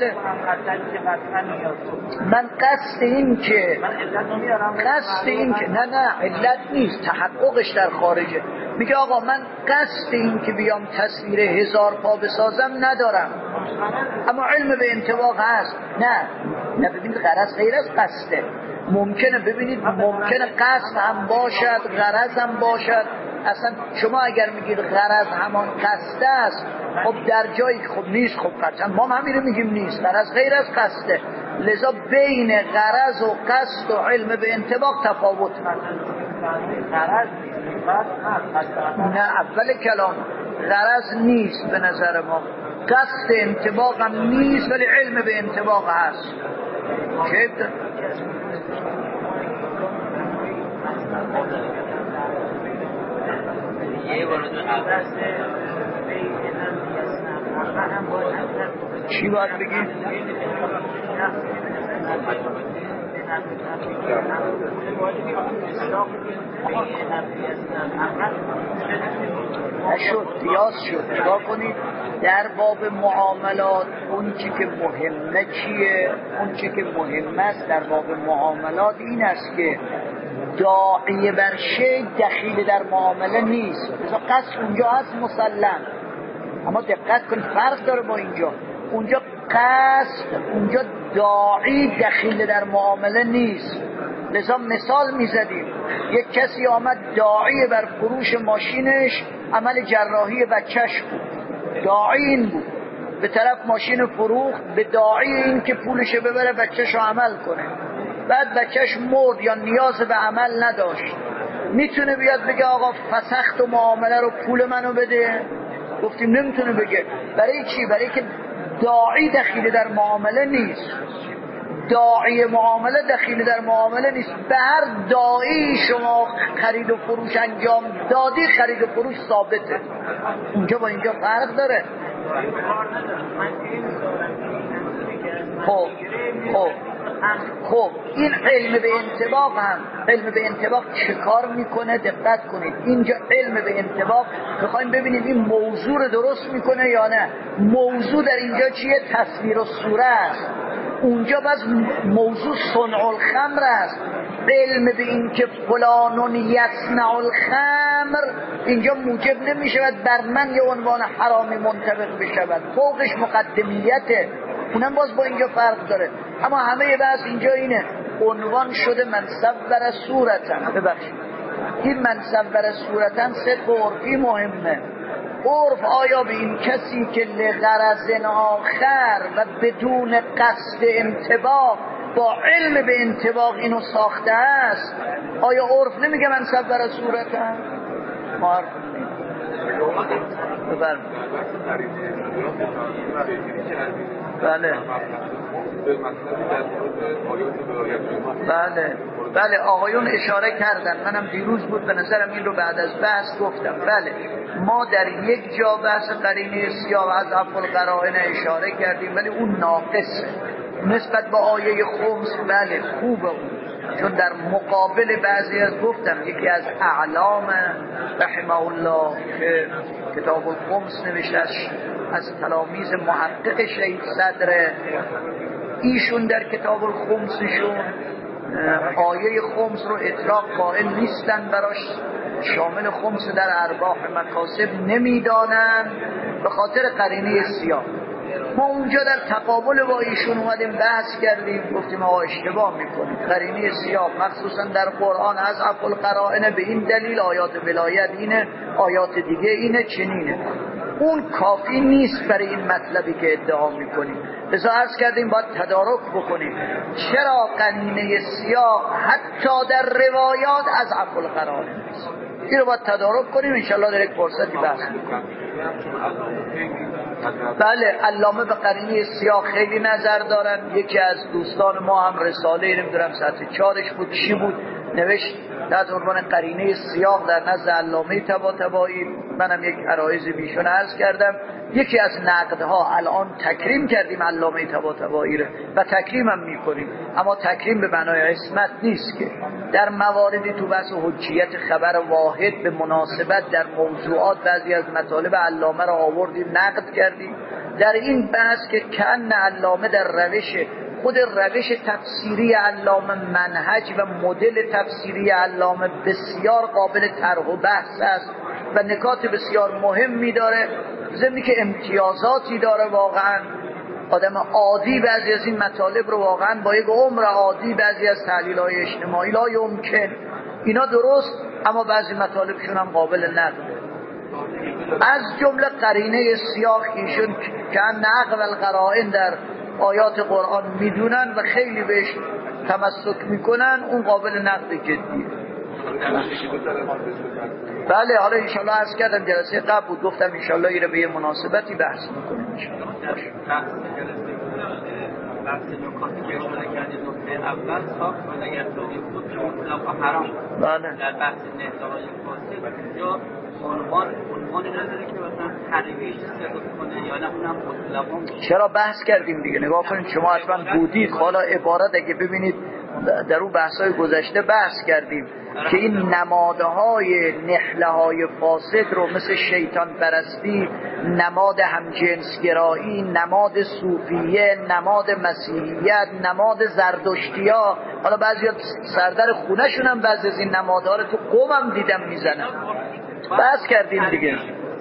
من قصد این که نه علت نیست، تحققش در خارجه. میگه آقا من قصد این که بیام تصویر 1000 پا بسازم ندارم، اما علم به انطباق هست. نه ببینید غرض غیر از قصده. ممکنه ببینید ممکنه قصد هم باشد، غرض هم باشد. اصلا شما اگر میگید غرض همان قصد است، خب در جایی که خب نیست، خب قطعا ما همین رو میگیم نیست، غرض غیر از قصده. لذا بین غرض و قصد و علم به انطباق تفاوت نه اول کلام غرض نیست به نظر ما، قصد انطباق هم نیست ولی علم به انطباق هست. چه چی باید بگی؟ نشد قیاس شد. نگاه کنید در باب معاملات اون چی که مهمه چیه؟ اون چی که مهم است در باب معاملات این است که داعی بر شی دخیل در معامله نیست. مثلا قصد اونجا هست مسلم، اما دقت کن فرق داره با اینجا. اونجا قصد، اونجا داعی دخیل در معامله نیست. لذا مثال میزدیم، یک کسی آمد داعی بر فروش ماشینش عمل جراحی بچهش بود، داعی این بود، به طرف ماشین فروخت، به داعی این که پولش ببره بچهشو عمل کنه. بعد بچهش مرد یا نیاز به عمل نداشت، میتونه بیاد بگه آقا فسخت و معامله رو پول منو بده؟ گفتیم نمیتونه بگه. برای چی؟ برای که داعی دخیل در معامله نیست. داعی معامله دخیل در معامله نیست. به هر داعی شما خرید و فروش انجام دادی، خرید و فروش ثابته. اونجا با اینجا فرق داره. خب این علم به انطباق هم، علم به انطباق چه کار میکنه؟ دقت کنید اینجا علم به انطباق میخوایم ببینید این موضوع رو درست میکنه یا نه. موضوع در اینجا چیه؟ تصویر و صوره است. اونجا بس موضوع صنع الخمر است. علم به این که فلانون یصنع الخمر اینجا موجب نمیشود بر من یه عنوان حرامی منطبق بشود، فوقش مقدمیته. اونم باز با اینجا فرق داره. اما همه بحث اینجا اینه، عنوان شده من صور صورتن. ببخشید این من صور صورتن صدق و عرفی مهمه. عرف آیا به این کسی که لغرض آخر و بدون قصد انطباق با علم به انطباق اینو ساخته است، آیا عرف نمیگه من صور صورتن؟ معرف بله آقایون اشاره کردن، منم دیروز بود به نظرم این رو بعد از بحث گفتم. بله ما در یک جا بحث قرینه سیاه از افعال قرائن اشاره کردیم ولی اون ناقصه نسبت به آیه خمس. بله خوبه اون، چون در مقابل بعضی از گفتم یکی از اعلام رحمه الله که کتاب الخمس نوشتش از تلامیذ محقق شهید صدر، ایشون در کتاب الخمسشون آیه خمس رو اطلاق قائل نیستن، براش شامل خمس در ارباح مکاسب نمیدانن به خاطر قرینه سیاه. ما اونجا در تقابل با ایشون اومدیم بحث کردیم، گفتیم آقا اشتباه میکنیم، قرینه سیاه مخصوصا در قرآن از افعال قرائن به این دلیل، آیات ولایت اینه، آیات دیگه اینه، چنینه. اون کافی نیست برای این مطلبی که ادعا میکنیم. لذا عرض کردیم باید تدارک بکنیم. چرا قرینه سیاق حتی در روایات از عفو القرائن نیست؟ این رو باید تدارک کنیم، انشالله در یک فرصتی بحث میکنیم. بله، علامه به قرینه سیاق خیلی نظر دارن. یکی از دوستان ما هم رساله نمیدونم سطح 4ش بود چی بود نوشت تحت عنوان قرینه سیاق در نزد علامه طباطبایی. منم یک عرایض بیشون عرض کردم. یکی از نقدها الان تکریم کردیم علامه طباطبایی رو و تکریم هم میکنیم، اما تکریم به معنای عصمت نیست که در مواردی تو بحث حجیت خبر واحد به مناسبت در موضوعات بعضی از مطالب علامه را آوردیم نقد کردیم. در این بحث که کن علامه در خود روش تفسیری علامه، منهج و مدل تفسیری علامه بسیار قابل طرح و بحث است و نکات بسیار مهمی داره، ضمن که امتیازاتی داره. واقعا آدم عادی بعضی از این مطالب رو واقعا با یک عمر عادی بعضی از تحلیل‌های اجتماعی لا یمکن، اینا درست، اما بعضی مطالبشون هم قابل نقده. از جمله قرینه سیاق ایشون که نقل القرائن در آیات قرآن میدونن و خیلی بهش تمسک میکنن، اون قابل نقد جدیه. بله، حالا انشالله عرض کردم جلسه قبل بود، گفتم انشالله ایره به یه مناسبتی بحث میکنیم انشالله. بحث نکاتی که اشاره کردید، نکته اول ساخت و نگهداری بود که مطلقا حرام. بله. در بحث نهضای فاسد اینجا عنوانی نداره که مثلا ترویج صدق کنه یا نه اونم مطلقا. چرا بحث کردیم دیگه، نگاه کنید شما حتما بودید. حالا عبارت اگه ببینید در اون بحث‌های گذشته بحث کردیم که این نمادهای نحله‌های فاسد رو مثل شیطان پرستی، نماد همجنسگرایی، نماد صوفیه، نماد مسیحیت، نماد زردشتیا، حالا بعضی سردر خونه‌شون هم بعضی از این نمادها رو تو قومم دیدم میزنن. بحث کردیم دیگه.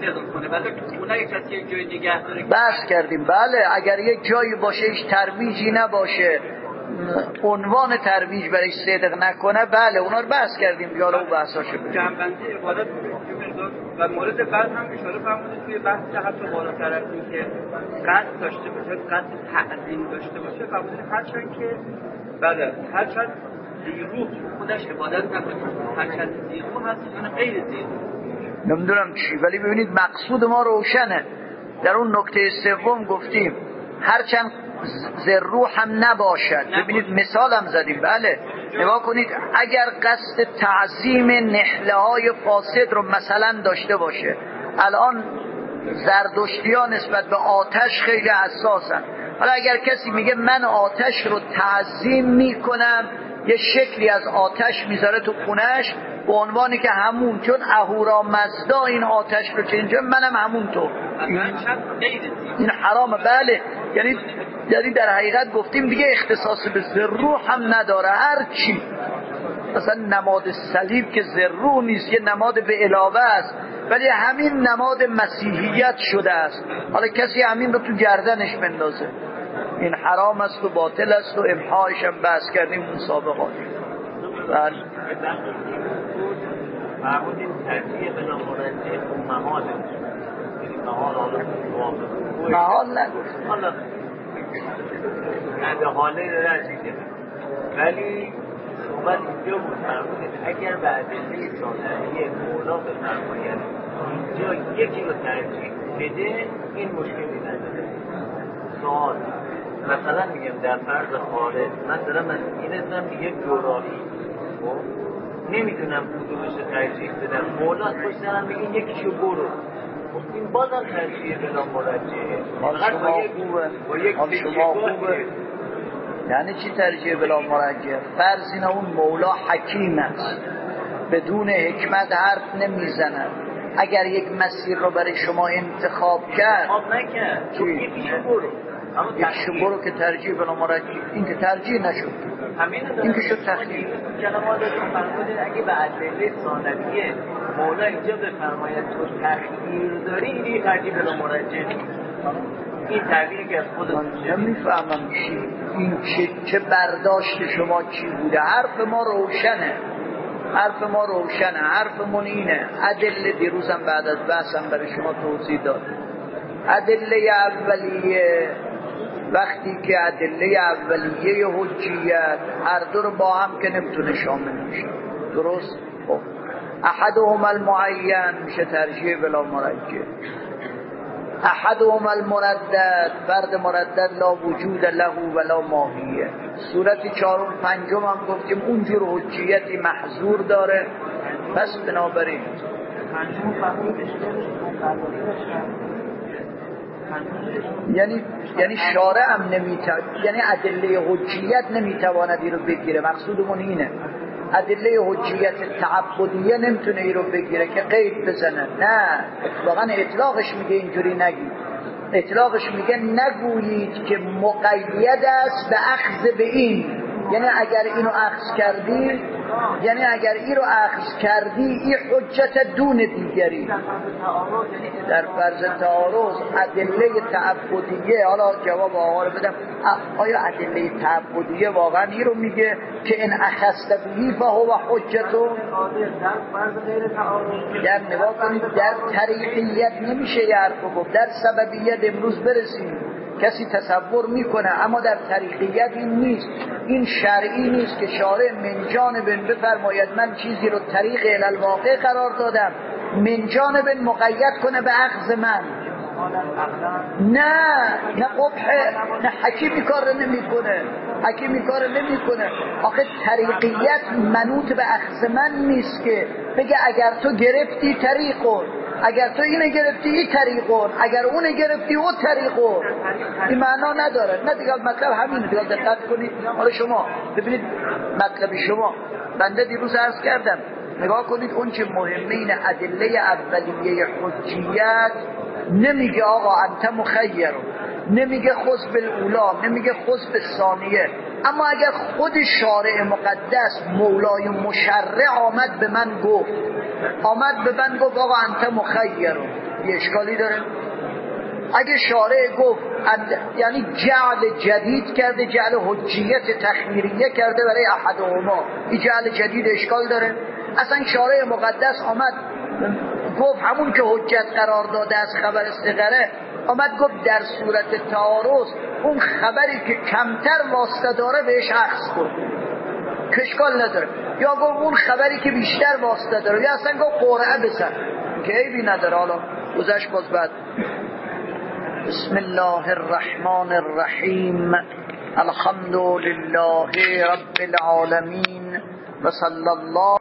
بحث کردیم. بله، اگر یک جایی باشه هیچ ترویجی نباشه، عنوان ترویج برای صدق نکنه، بله اونا رو بحث کردیم. یالا اون بحثاشو جنبندی عبادت و مورد بعد هم اشاره فرمودید توی بحث حتی بالاتر از این که قصد داشته باشه، قصد تعظیم داشته باشه، فرمودید هرچند که بله هرچند زیرو خودش عبادت نکنه، هرچند زیرو هست یا غیر زیرو نمیدونم چی، ولی ببینید مقصود ما روشنه. در اون نکته سوم گفتیم هرچند ذرو هم نباشد. ببینید مثال هم زدیم. بله، نگاه کنید اگر قصد تعظیم نحله های فاسد رو مثلا داشته باشه، الان زردشتیان نسبت به آتش خیلی حساسن. حالا اگر کسی میگه من آتش رو تعظیم میکنم، یه شکلی از آتش میذاره تو خونش به عنوانی که همون، چون اهورامزدا این آتش رو چنجه، منم همونطور، این حرامه. بله، یعنی در حقیقت گفتیم دیگه اختصاص به ذرو هم نداره. هر چی مثلا نماد صلیب که ذرو نیست، یه نماد به علاوه است، ولی همین نماد مسیحیت شده است. حالا کسی همین رو تو گردنش بندازه، این حرام است و باطل است و امحایش هم بحث کردیم اون سابقات. بله فرمودید ترجیح به نامرجه و محال محال نگفت، حالا به حاله رجیده، ولی صحبت اینجا بود فرمودید اگر به ادله ثانویه مولا بفرماید اینجا یکی رو ترجیح بده، این مشکلی نداره. سوال مثلا میگم در فرض خارج من دارم از این اسم به یک جغرافی نمیدونم کدومش رو ترجیح بدم، مولا پشت سرم بگین یکیشو برو، این بازم ترجیح بلا مرجعه. حال شما خوبه. یعنی چی ترجیح بلا مرجعه؟ فرض اینه اون مولا حکیم است، بدون حکمت حرف نمیزند. اگر یک مسیر رو برای شما انتخاب کرد، نکرد یکیشو برو، یکیشو برو که ترجیح بلا مرجعه، این که ترجیح نشد، این که شد تخییر. کلمات رو فرمودید اگه به ادله ثانویه مولا اینجا بفرماید تو تخییر داری، این ترجیح بلا مرجعه. این تعبیری که از خودتون نمیفهمم چی این چه برداشت شما چی بوده. حرف ما روشنه، حرف ما روشنه، حرفمون اینه. ادله دیروزم بعد از بحثم برای شما توضیح داد. ادله اولیه، وقتی که ادله اولیه حجیت هر دو رو با هم که نمیتونه شامل میشه، درست؟ خب احدهما المعین میشه ترجیح بلا مرجح، احدهما المردد، فرد مردد لا وجود له ولا ماهیه. صورت چهارم پنجم هم گفتیم اونجور حجیتی محظور داره. پس بنابراین یعنی شارع هم یعنی ادله حجیت نمیتواند این رو بگیره. مقصودمون اینه ادله حجیت تعبدیه نمیتونه این رو بگیره که قید بزنه. نه، واقعا اطلاقش میگه اینجوری نگید. اطلاقش میگه نگویید که مقید است به اخذ به این، یعنی اگر اینو اخذ کردی، یعنی اگر این رو اخذ کردی این حجت دون دیگری. در فرض تعارض ادله تعبدیه، حالا جواب آقا رو بدم، آیا ادله تعبدیه واقعا این رو میگه که ان اخذت به فهو حجتو؟ در نگاه کنید در طریقیت نمیشه یه حرف گفت، در سببیت امروز برسیم کسی تصور میکنه، اما در طریقیت این نیست. این شرعی نیست که شارع من جانب بفرماید من چیزی رو طریق الالواقع قرار دادم، من جانب مقید کنه به اخذ من. نه قبحه، نه حکیمی کار نمیکنه، حکیمی کار نمیکنه. آخه طریقیت منوط به اخذ من نیست که بگه اگر تو گرفتی طریقون، اگر تو اینه گرفتی این طریقون، اگر اونه گرفتی او طریقون. این معنا نداره. نه دیگه مطلب همینه. دیگه دقت کنید. حالا شما ببینید مطلب شما، بنده دیروز عرض کردم نگاه کنید اون چه مهمه این ادله اولیه حجیت نمیگه آقا انت مخیر، نمیگه خذ بالاولا، نمیگه خذ بالثانیه. اما اگر خود شارع مقدس مولای مشرع آمد به من گفت آقا انت مخیر، یه اشکالی داره؟ اگه شارع گفت یعنی جعل جدید کرده، جعل حجیت تخییریه کرده برای احدهما، این جعل جدید اشکال داره؟ اصلا شارع مقدس آمد گفت همون که حجت قرار داده از خبر صغره، آمد گفت در صورت تعارض اون خبری که کمتر واسطه داره بهش اخذ کن، که اشکال نداره. یا گفت اون خبری که بیشتر واسطه داره، یا اصلا گفت قرعه بزن که عیبی نداره. حالا گذشت باز بعد. بسم الله الرحمن الرحیم، الحمد لله رب العالمین و صلی الله